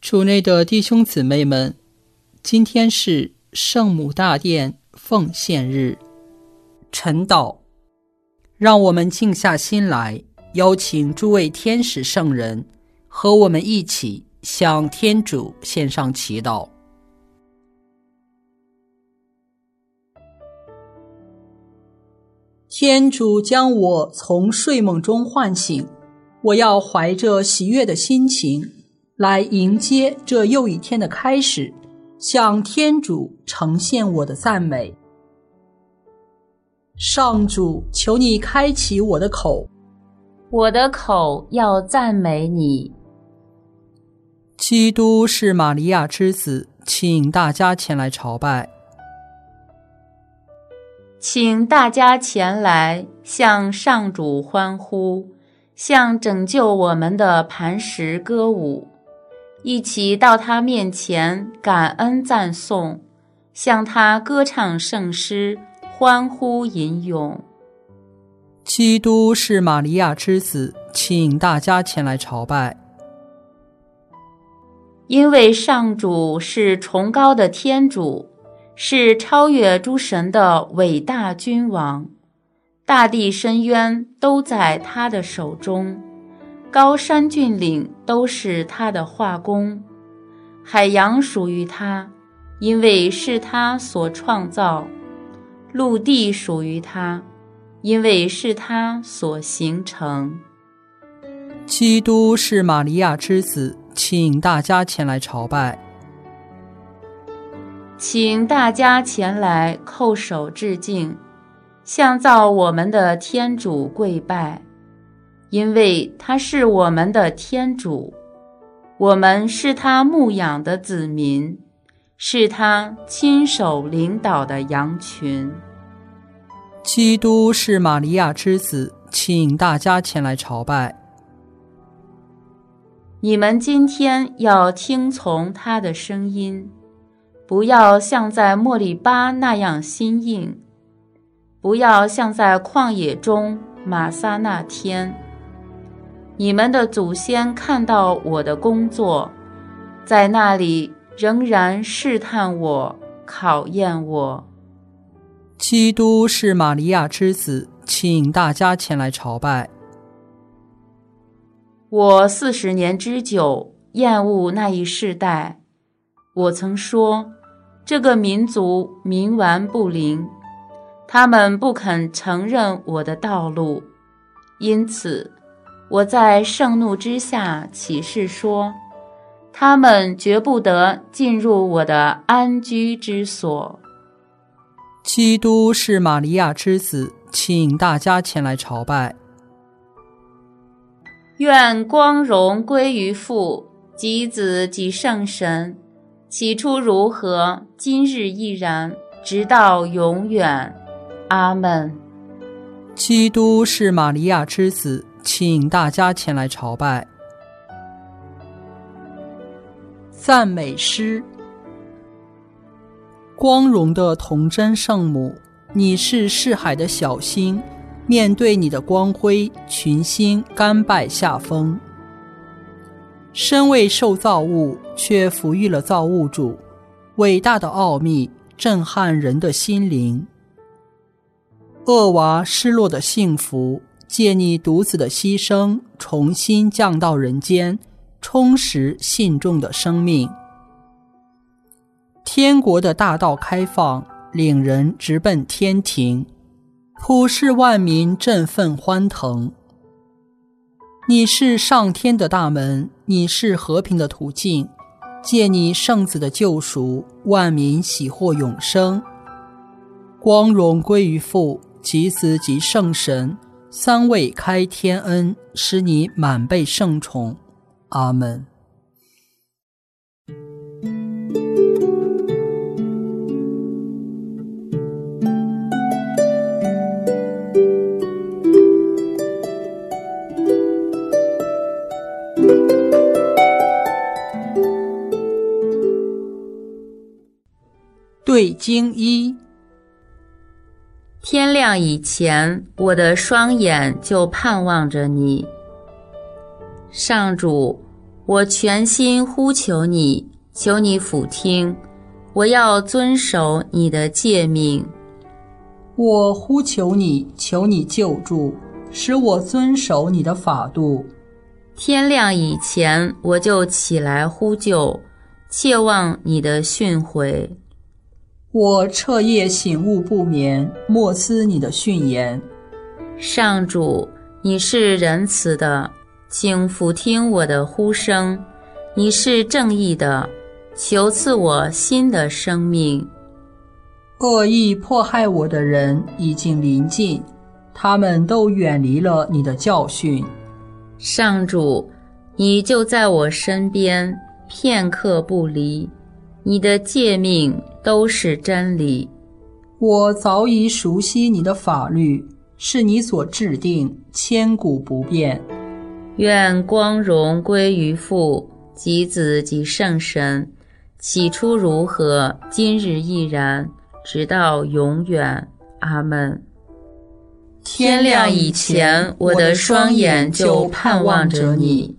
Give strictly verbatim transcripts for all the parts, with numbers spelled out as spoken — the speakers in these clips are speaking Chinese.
主内的弟兄姊妹们，今天是圣母大殿奉献日。晨祷，让我们静下心来，邀请诸位天使圣人和我们一起向天主献上祈祷。天主将我从睡梦中唤醒，我要怀着喜悦的心情来迎接这又一天的开始，向天主呈现我的赞美。上主，求你开启我的口， 我的口要赞美你。 基督是玛利亚之子，请大家前来朝拜。 请大家前来向上主欢呼，向拯救我们的磐石歌舞，一起到他面前感恩赞颂，向他歌唱圣诗，欢呼吟咏。 基督是玛利亚之子，请大家前来朝拜。 因为上主是崇高的天主，是超越诸神的伟大君王，大地深渊都在他的手中，高山峻岭都是他的画工，海洋属于他，因为是他所创造，陆地属于他，因为是他所形成。 基督是玛利亚之子，请大家前来朝拜。 请大家前来叩首致敬，向造我们的天主跪拜，因为他是我们的天主，我们是他牧养的子民，是他亲手领导的羊群。 基督是玛利亚之子，请大家前来朝拜。 你们今天要听从他的声音，不要像在莫里巴那样心硬，不要像在旷野中玛撒那天。你们的祖先看到我的工作，在那里仍然试探我，考验我。 基督是玛利亚之子，请大家前来朝拜。 我四十年之久厌恶那一世代，我曾说，这个民族冥顽不灵，他们不肯承认我的道路，因此我在盛怒之下起誓说，他们绝不得进入我的安居之所。 基督是玛利亚之子，请大家前来朝拜。 愿光荣归于父及子及圣神，起初如何，今日亦然，直到永远。阿们。 基督是玛利亚之子，请大家前来朝拜。赞美诗。光荣的童真圣母，你是世海的小星，面对你的光辉，群星甘拜下风。身为受造物，却抚育了造物主，伟大的奥秘震撼人的心灵。厄娃失落的幸福，借你独子的牺牲，重新降到人间，充实信众的生命。天国的大道开放，领人直奔天庭，普世万民振奋欢腾。你是上天的大门，你是和平的途径，借你圣子的救赎，万民喜获永生。光荣归于父及子及圣神，三位开天恩，使你满被圣宠。阿们。对经一。 天亮以前，我的双眼就盼望着你。上主， 我全心呼求你，求你俯听，我要遵守你的诫命。 我呼求你，求你救助，使我遵守你的法度。 天亮以前，我就起来呼救，切望你的训诲。 我彻夜醒悟不眠，默思你的训言。 上主，你是仁慈的，请俯听我的呼声；你是正义的，求赐我新的生命。 恶意迫害我的人已经临近，他们都远离了你的教训。 上主，你就在我身边，片刻不离，你的诫命都是真理。 我早已熟悉你的法律，是你所制定，千古不变。 愿光荣归于父及子及圣神，起初如何，今日亦然，直到永远。阿们。天亮以前，我的双眼就盼望着你。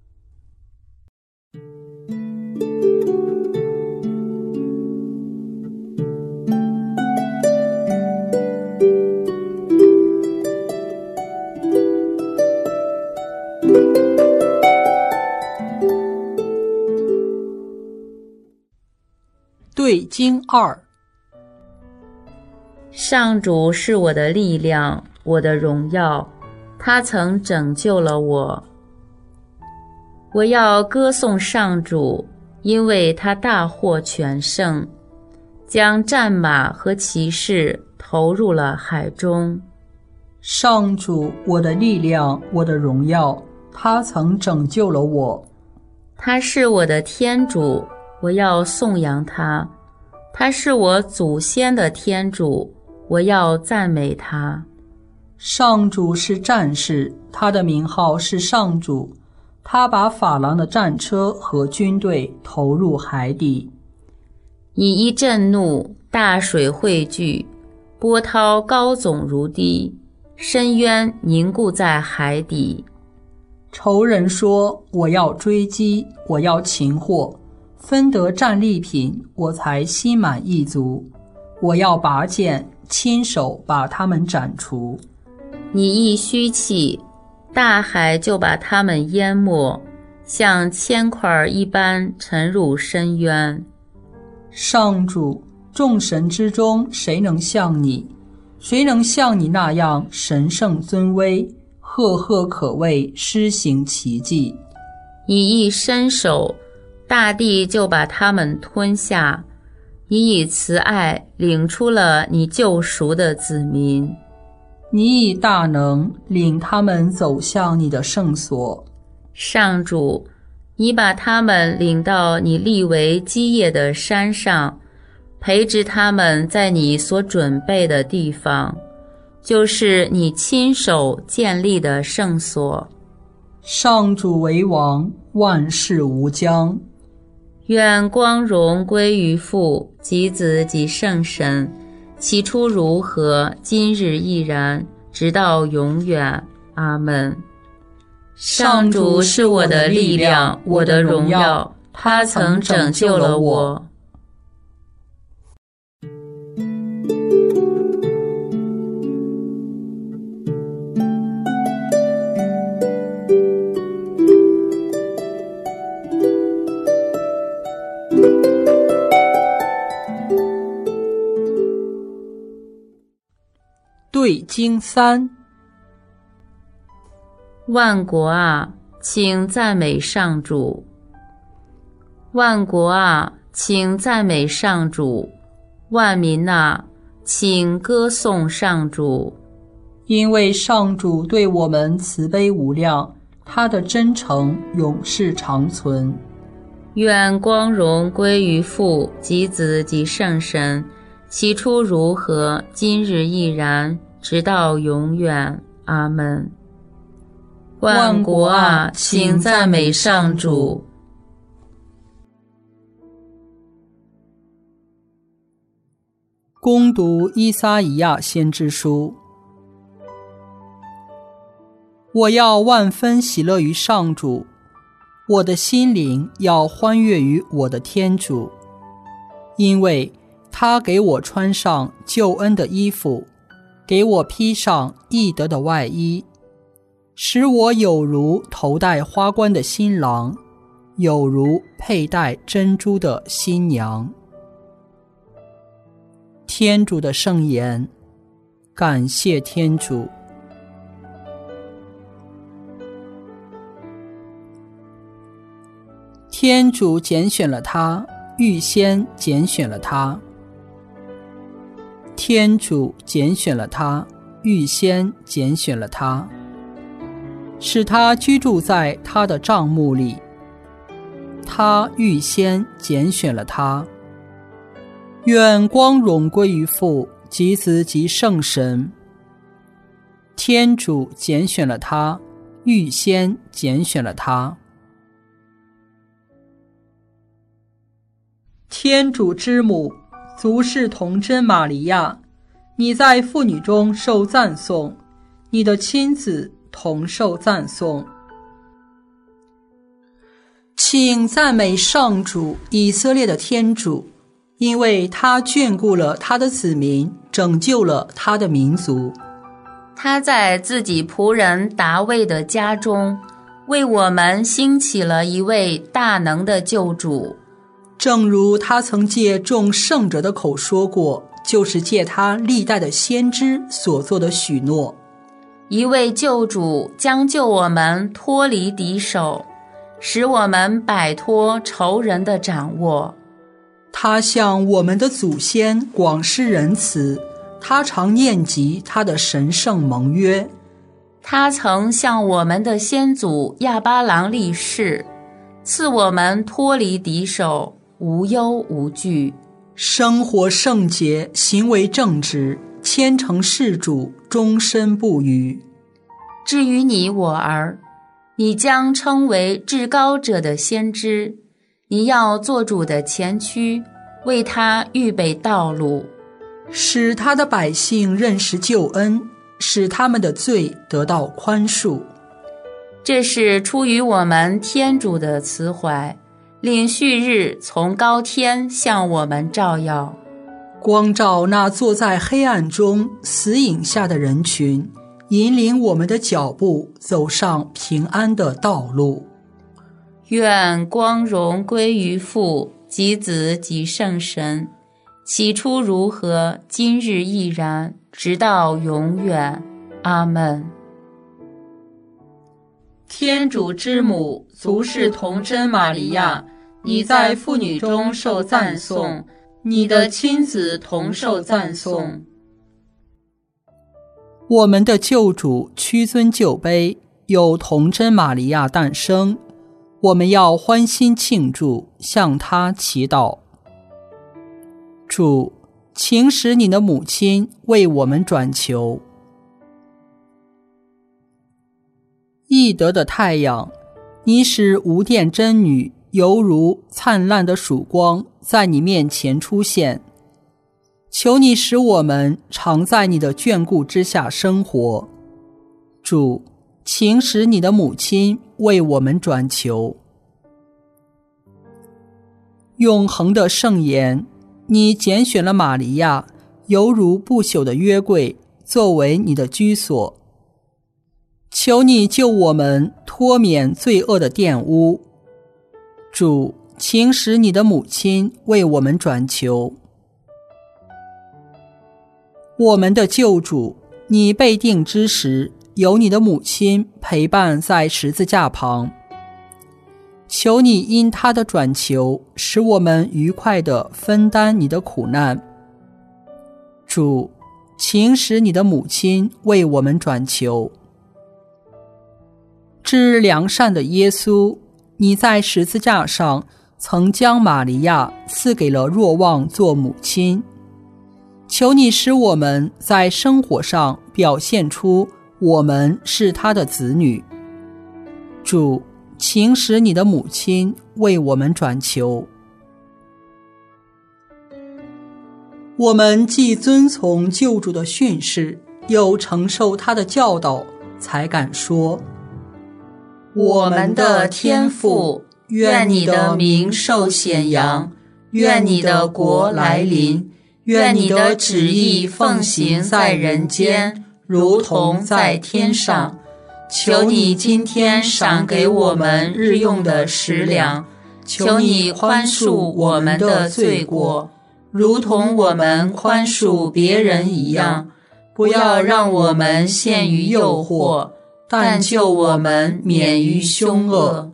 对经二。 上主是我的力量，我的荣耀，他曾拯救了我。我要歌颂上主，因为他大获全胜，将战马和骑士投入了海中。 上主，我的力量，我的荣耀，他曾拯救了我。 他是我的天主，我要颂扬他。他是我祖先的天主，我要赞美他。 上主是战士，他的名号是上主，他把法郎的战车和军队投入海底。 你一震怒，大水汇聚，波涛高耸如堤，深渊凝固在海底。 仇人说，我要追击，我要擒获，分得战利品，我才心满意足。我要拔剑，亲手把他们斩除。 你一虚气，大海就把他们淹没，像铅块一般沉入深渊。 上主，众神之中谁能像你？谁能像你那样神圣尊威，赫赫可畏，施行奇迹？ 你一伸手，大地就把他们吞下。你以慈爱领出了你救赎的子民。 你以大能领他们走向你的圣所。 上主，你把他们领到你立为基业的山上，培植他们在你所准备的地方，就是你亲手建立的圣所。 上主为王，万事无疆。 愿光荣归于父及子及圣神，起初如何，今日亦然，直到永远。阿们。上主是我的力量，我的荣耀，他曾拯救了我。 对经三。 万国啊，请赞美上主；万国啊，请赞美上主；万民啊，请歌颂上主。 因为上主对我们慈悲无量，他的真诚永世长存。 愿光荣归于父及子及圣神，起初如何，今日亦然，直到永远。阿们。万国啊，请赞美上主。 恭读依撒意亚先知书。我要万分喜乐于上主， 我的心灵要欢悦于我的天主，因为他给我穿上救恩的衣服，给我披上义德的外衣，使我有如头戴花冠的新郎，有如佩戴珍珠的新娘。天主的圣言，感谢天主。天主拣选了他，预先拣选了他。天主拣选了他，预先拣选了他，使他居住在他的帐幕里。他预先拣选了他。愿光荣归于父及子及圣神。天主拣选了他，预先拣选了他。天主之母，足是童真玛利亚，你在妇女中受赞颂，你的亲子同受赞颂。请赞美上主，以色列的天主，因为他眷顾了他的子民，拯救了他的民族。 他在自己仆人达味的家中，为我们兴起了一位大能的救主。 正如他曾借众圣者的口说过，就是借他历代的先知所做的许诺。 一位救主将救我们脱离敌手，使我们摆脱仇人的掌握。 他向我们的祖先广施仁慈，他常念及他的神圣盟约。 他曾向我们的先祖亚巴郎立誓，赐我们脱离敌手，无忧无惧， 生活圣洁，行为正直，虔诚事主，终身不渝。 至于你我儿，你将称为至高者的先知，你要做主的前驱，为他预备道路， 使他的百姓认识救恩，使他们的罪得到宽恕。 这是出于我们天主的慈怀，令旭日从高天向我们照耀， 光照那坐在黑暗中死影下的人群，引领我们的脚步走上平安的道路。 愿光荣归于父及子及圣神，起初如何，今日亦然，直到永远。阿们。天主之母，足是童真玛利亚，你在妇女中受赞颂，你的亲子同受赞颂。 我们的救主屈尊就卑，有童真玛利亚诞生，我们要欢欣庆祝，向他祈祷。主，请使你的母亲为我们转求。义德的太阳，你使无殿真女犹如灿烂的曙光在你面前出现，求你使我们常在你的眷顾之下生活。主，请使你的母亲为我们转求。永恒的圣言，你拣选了玛利亚，犹如不朽的约柜，作为你的居所。求你救我们脱免罪恶的玷污。主，请使你的母亲为我们转求。我们的救主，你被定之时，有你的母亲陪伴在十字架旁。求你因他的转求，使我们愉快地分担你的苦难。主，请使你的母亲为我们转求。至良善的耶稣，你在十字架上曾将玛利亚赐给了若望做母亲。求你使我们在生活上表现出我们是他的子女。主，请使你的母亲为我们转求。我们既遵从救主的训示，又承受他的教导，才敢说： 我们的天父，愿你的名受显扬，愿你的国来临，愿你的旨意奉行在人间，如同在天上。求你今天赏给我们日用的食粮，求你宽恕我们的罪过，如同我们宽恕别人一样。不要让我们陷于诱惑，但救我们免于凶恶。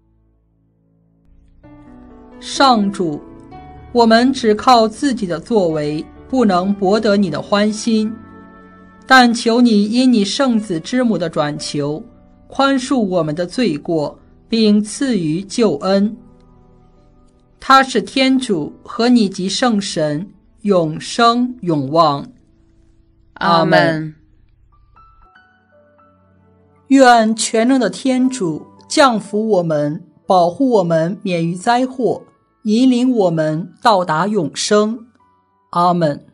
上主，我们只靠自己的作为，不能博得你的欢心，但求你因你圣子之母的转求，宽恕我们的罪过，并赐予救恩。他是天主和你及圣神，永生永望。 阿们。 愿全能的天主降福我们，保护我们免于灾祸，引领我们到达永生。阿们。